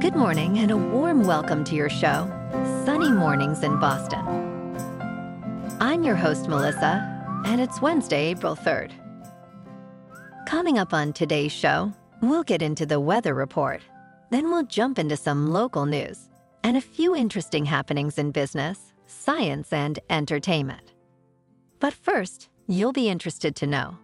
Good morning and a warm welcome to your show, Sunny Mornings in Boston. I'm your host, Melissa, and it's Wednesday, April 3rd. Coming up on today's show, we'll get into the weather report. Then we'll jump into some local news and a few interesting happenings in business, science, and entertainment. But first, you'll be interested to know.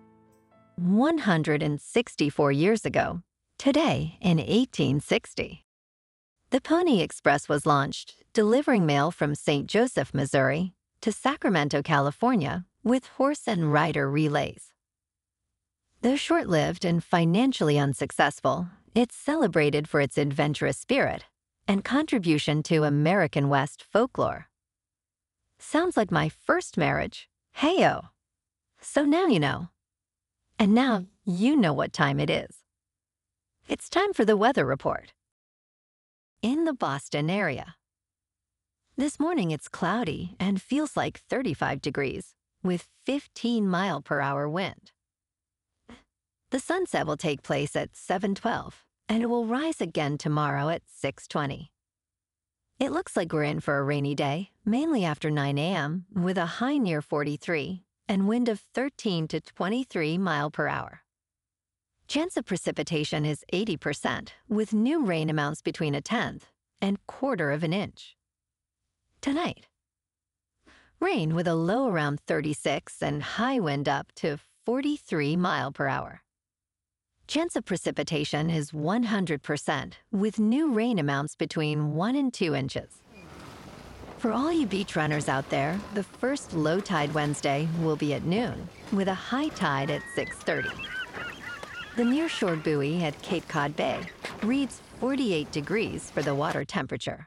164 years ago, today in 1860, the Pony Express was launched, delivering mail from St. Joseph, Missouri, to Sacramento, California, with horse and rider relays. Though short-lived and financially unsuccessful, it's celebrated for its adventurous spirit and contribution to American West folklore. Sounds like my first marriage. Hey-o! So now you know. And now you know what time it is. It's time for the weather report. In the Boston area. This morning it's cloudy and feels like 35 degrees with 15-mile-per-hour wind. The sunset will take place at 7:12 and it will rise again tomorrow at 6:20. It looks like we're in for a rainy day, mainly after 9 a.m. with a high near 43 and wind of 13 to 23 mile per hour. Chance of precipitation is 80%, with new rain amounts between 1/10 and 1/4 of an inch. Tonight, rain with a low around 36 and high wind up to 43 mile per hour. Chance of precipitation is 100%, with new rain amounts between 1 and 2 inches. For all you beach runners out there, the first low tide Wednesday will be at noon, with a high tide at 6:30. The nearshore buoy at Cape Cod Bay reads 48 degrees for the water temperature.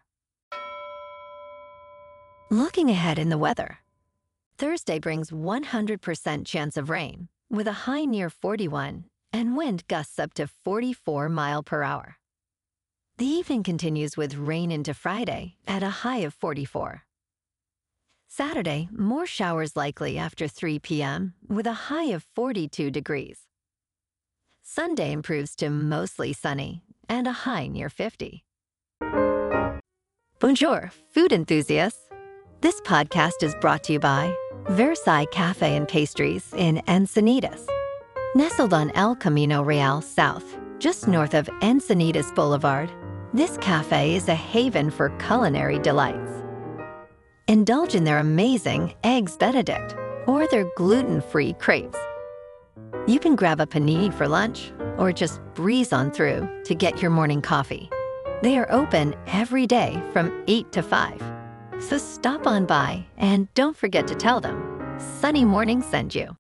Looking ahead in the weather, Thursday brings 100% chance of rain, with a high near 41 and wind gusts up to 44 mile per hour. The evening continues with rain into Friday at a high of 44. Saturday, more showers likely after 3 p.m. with a high of 42 degrees. Sunday improves to mostly sunny and a high near 50. Bonjour, food enthusiasts. This podcast is brought to you by Versailles Cafe and Pastries in Encinitas. Nestled on El Camino Real South, just north of Encinitas Boulevard, this cafe is a haven for culinary delights. Indulge in their amazing Eggs Benedict or their gluten-free crepes. You can grab a panini for lunch or just breeze on through to get your morning coffee. They are open every day from 8 to 5. So stop on by and don't forget to tell them Sunny Morning sent you.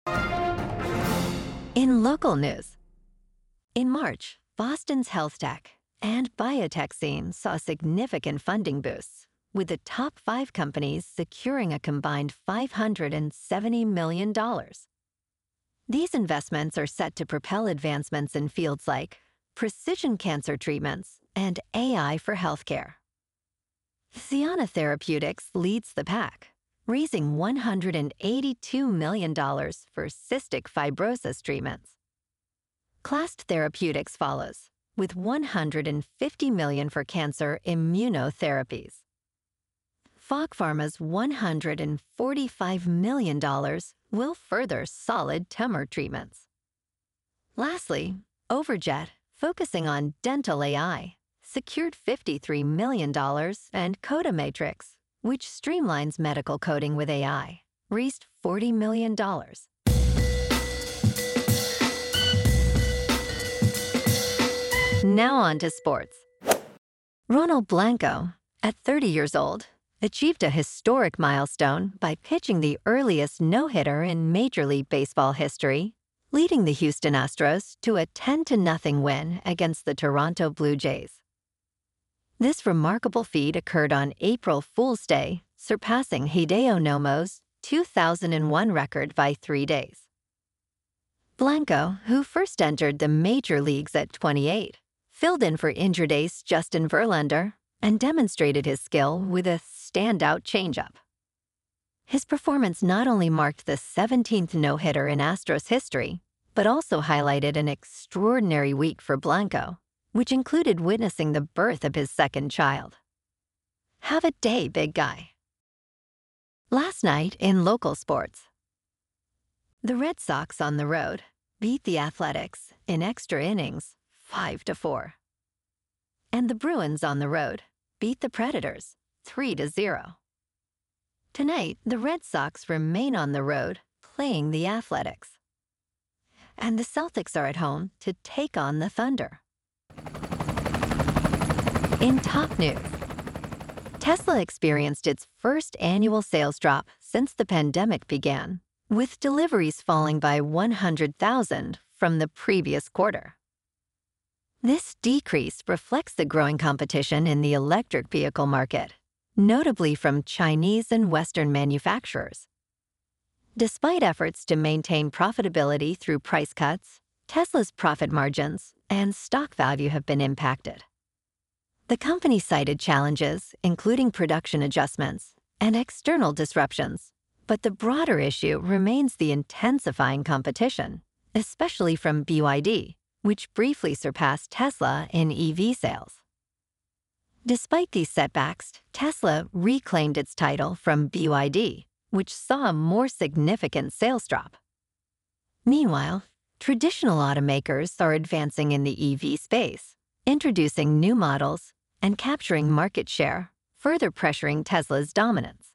In local news, in March, Boston's health tech and biotech scene saw significant funding boosts, with the top 5 companies securing a combined $570 million. These investments are set to propel advancements in fields like precision cancer treatments and AI for healthcare. Cianna Therapeutics leads the pack, raising $182 million for cystic fibrosis treatments. Clast Therapeutics follows, with $150 million for cancer immunotherapies. Fog Pharma's $145 million will further solid tumor treatments. Lastly, Overjet, focusing on dental AI, secured $53 million, and CodaMatrix, which streamlines medical coding with AI, raised $40 million. Now on to sports. Ronald Blanco, at 30 years old, achieved a historic milestone by pitching the earliest no-hitter in Major League Baseball history, leading the Houston Astros to a 10-0 win against the Toronto Blue Jays. This remarkable feat occurred on April Fool's Day, surpassing Hideo Nomo's 2001 record by 3 days. Blanco, who first entered the major leagues at 28, filled in for injured ace Justin Verlander and demonstrated his skill with a standout changeup. His performance not only marked the 17th no-hitter in Astros history, but also highlighted an extraordinary week for Blanco, which included witnessing the birth of his second child. Have a day, big guy. Last night in local sports, the Red Sox on the road beat the Athletics in extra innings 5-4. And the Bruins on the road beat the Predators 3-0. Tonight, the Red Sox remain on the road playing the Athletics. And the Celtics are at home to take on the Thunder. In top news, Tesla experienced its first annual sales drop since the pandemic began, with deliveries falling by 100,000 from the previous quarter. This decrease reflects the growing competition in the electric vehicle market, notably from Chinese and Western manufacturers. Despite efforts to maintain profitability through price cuts, Tesla's profit margins and stock value have been impacted. The company cited challenges, including production adjustments and external disruptions, but the broader issue remains the intensifying competition, especially from BYD, which briefly surpassed Tesla in EV sales. Despite these setbacks, Tesla reclaimed its title from BYD, which saw a more significant sales drop. Meanwhile, traditional automakers are advancing in the EV space, introducing new models and capturing market share, further pressuring Tesla's dominance.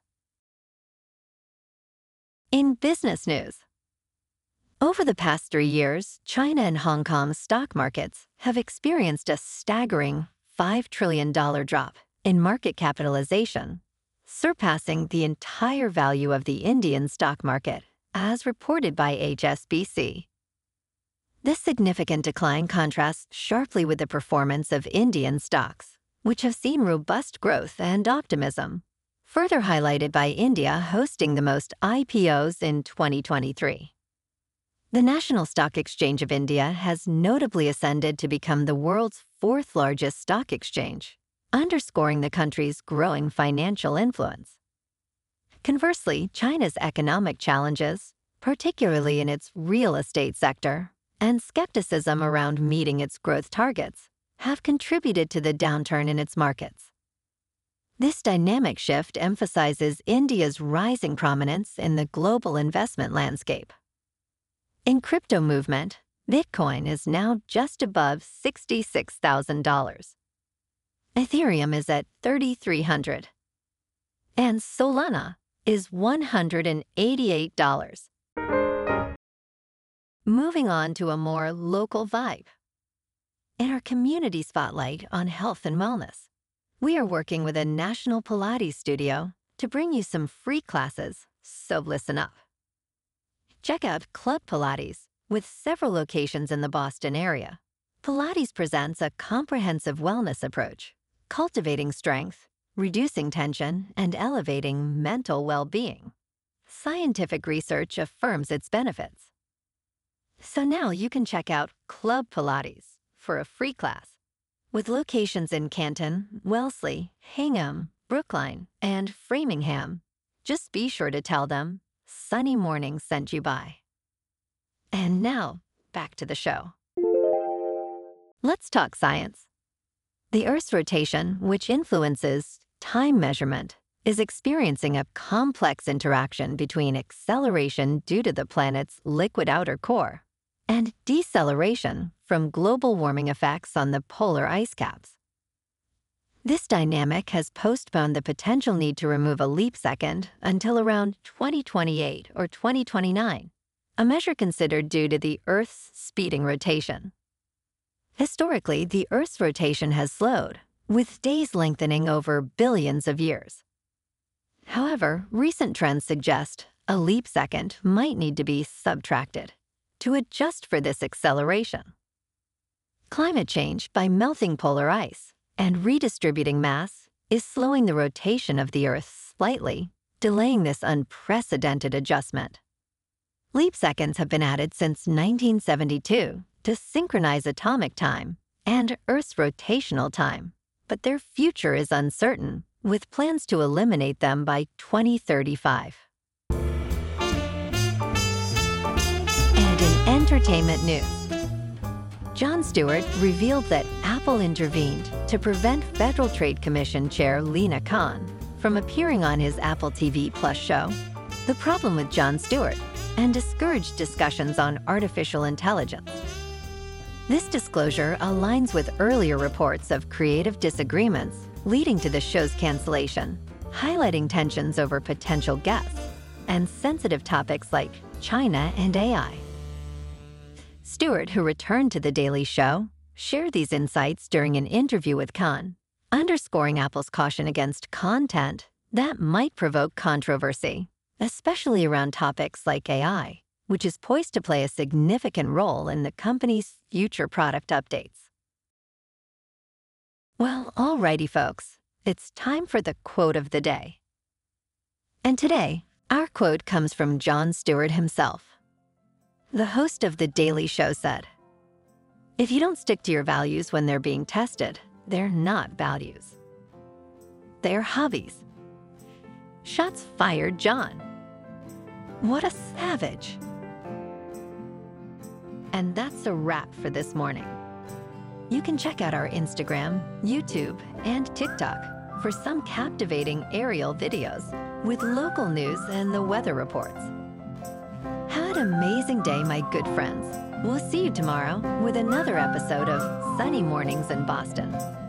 In business news, over the past 3 years, China and Hong Kong's stock markets have experienced a staggering $5 trillion drop in market capitalization, surpassing the entire value of the Indian stock market, as reported by HSBC. This significant decline contrasts sharply with the performance of Indian stocks, which have seen robust growth and optimism, further highlighted by India hosting the most IPOs in 2023. The National Stock Exchange of India has notably ascended to become the world's 4th largest stock exchange, underscoring the country's growing financial influence. Conversely, China's economic challenges, particularly in its real estate sector, and skepticism around meeting its growth targets, have contributed to the downturn in its markets. This dynamic shift emphasizes India's rising prominence in the global investment landscape. In crypto movement, Bitcoin is now just above $66,000. Ethereum is at $3,300. And Solana is $188. Moving on to a more local vibe. In our community spotlight on health and wellness, we are working with a national Pilates studio to bring you some free classes, so listen up. Check out Club Pilates, with several locations in the Boston area. Pilates presents a comprehensive wellness approach, cultivating strength, reducing tension, and elevating mental well-being. Scientific research affirms its benefits. So now you can check out Club Pilates for a free class. With locations in Canton, Wellesley, Hingham, Brookline, and Framingham, just be sure to tell them Sunny Morning sent you by. And now, back to the show. Let's talk science. The Earth's rotation, which influences time measurement, is experiencing a complex interaction between acceleration due to the planet's liquid outer core and deceleration from global warming effects on the polar ice caps. This dynamic has postponed the potential need to remove a leap second until around 2028 or 2029, a measure considered due to the Earth's speeding rotation. Historically, the Earth's rotation has slowed, with days lengthening over billions of years. However, recent trends suggest a leap second might need to be subtracted to adjust for this acceleration. Climate change, by melting polar ice and redistributing mass, is slowing the rotation of the Earth slightly, delaying this unprecedented adjustment. Leap seconds have been added since 1972 to synchronize atomic time and Earth's rotational time, but their future is uncertain, with plans to eliminate them by 2035. And in entertainment news, Jon Stewart revealed that Apple Apple intervened to prevent Federal Trade Commission Chair Lina Khan from appearing on his Apple TV Plus show, The Problem with Jon Stewart, and discouraged discussions on artificial intelligence. This disclosure aligns with earlier reports of creative disagreements leading to the show's cancellation, highlighting tensions over potential guests and sensitive topics like China and AI. Stewart, who returned to The Daily Show, shared these insights during an interview with Khan, underscoring Apple's caution against content that might provoke controversy, especially around topics like AI, which is poised to play a significant role in the company's future product updates. Well, alrighty, folks, it's time for the quote of the day. And today, our quote comes from Jon Stewart himself. The host of The Daily Show said, "If you don't stick to your values when they're being tested, they're not values. They're hobbies." Shots fired, Jon. What a savage. And that's a wrap for this morning. You can check out our Instagram, YouTube, and TikTok for some captivating aerial videos with local news and the weather reports. Have an amazing day, my good friends. We'll see you tomorrow with another episode of Sunny Mornings in Boston.